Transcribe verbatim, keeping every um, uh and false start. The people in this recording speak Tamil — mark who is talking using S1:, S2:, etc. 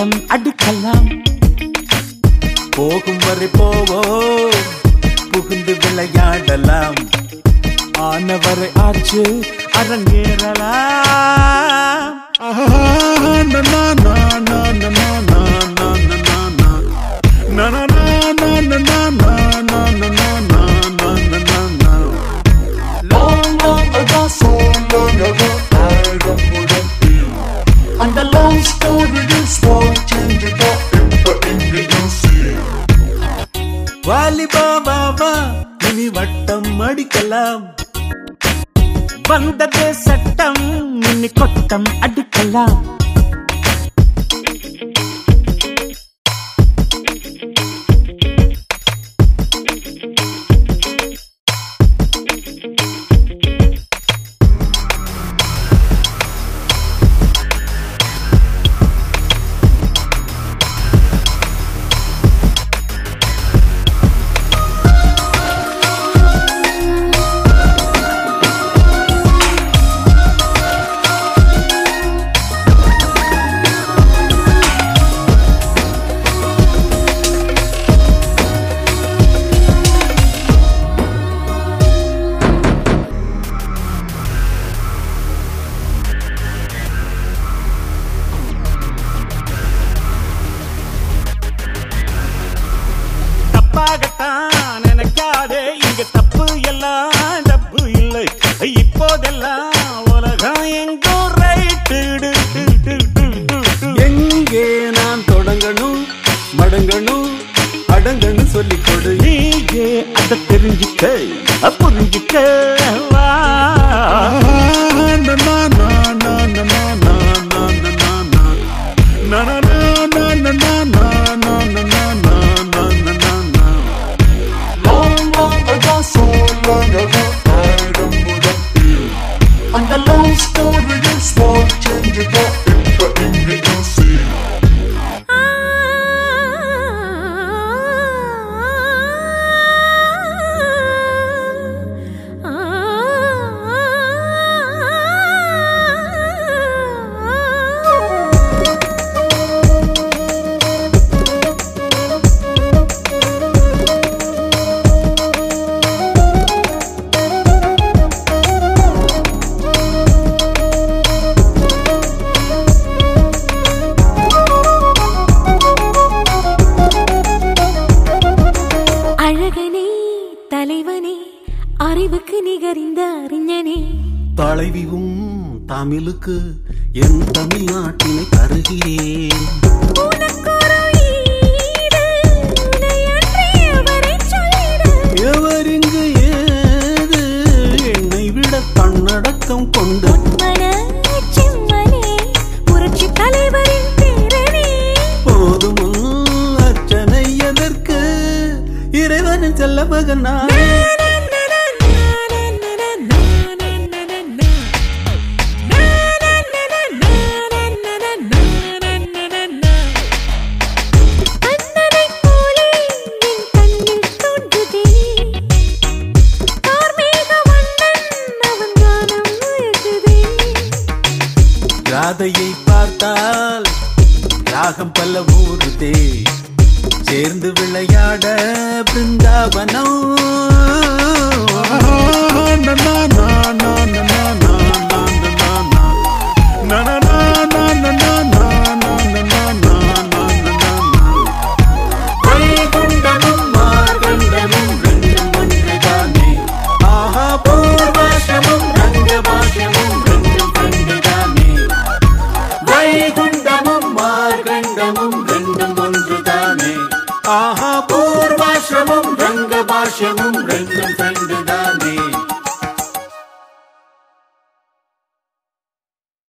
S1: வட்டம் அடிக்கலாம்.
S2: போகும் வரை போவோம், புகுந்து விளையாடலாம்.
S1: ஆனவரை ஆச்சு அரங்கேறலாம்.
S3: Long, long ago, so long ago, I don't wouldn't be. And the long story is won't change it up in the Indian Sea.
S2: வாலிபா Baba இனி வட்டம் அடிக்கலாம்.
S1: வந்ததே சட்டம் இனி கொட்டம் அடிக்கலாம். தப்பாகத்தான் நினைக்காதே, இங்க தப்பு எல்லாம் தப்பு இல்லை. இப்போதெல்லாம் உலகம் எங்கோ ரைட்டு.
S2: எங்கே நான் தொடங்கணும், மடங்கணும், அடங்கணும் சொல்லிக் கொடு.
S1: நீயே அதை தெரிஞ்சுக்க புரிஞ்சுக்க வா.
S3: Long, long ago, so long ago, I don't wouldn't be. And the long story is won't change it up in the Indian Sea.
S4: அழகனே தலைவனே அறிவுக்கு நிகரிந்த அறிஞனே.
S2: தலைவியும் தமிழுக்கு என் தமிழ்நாட்டினை தருகிறேன். எவரிங்கு ஏது என்னை விட தன்னடக்கம் கொண்டு
S4: புரட்சி தலைவரின் பேரனே.
S2: போதும் அர்ச்சனை எதற்கு, இறைவனின் செல்ல மகன் நான். ராதையை பார்த்தால் ராகம் பல ஊருதே, சேர்ந்து விளையாட பிருந்தாவனம்.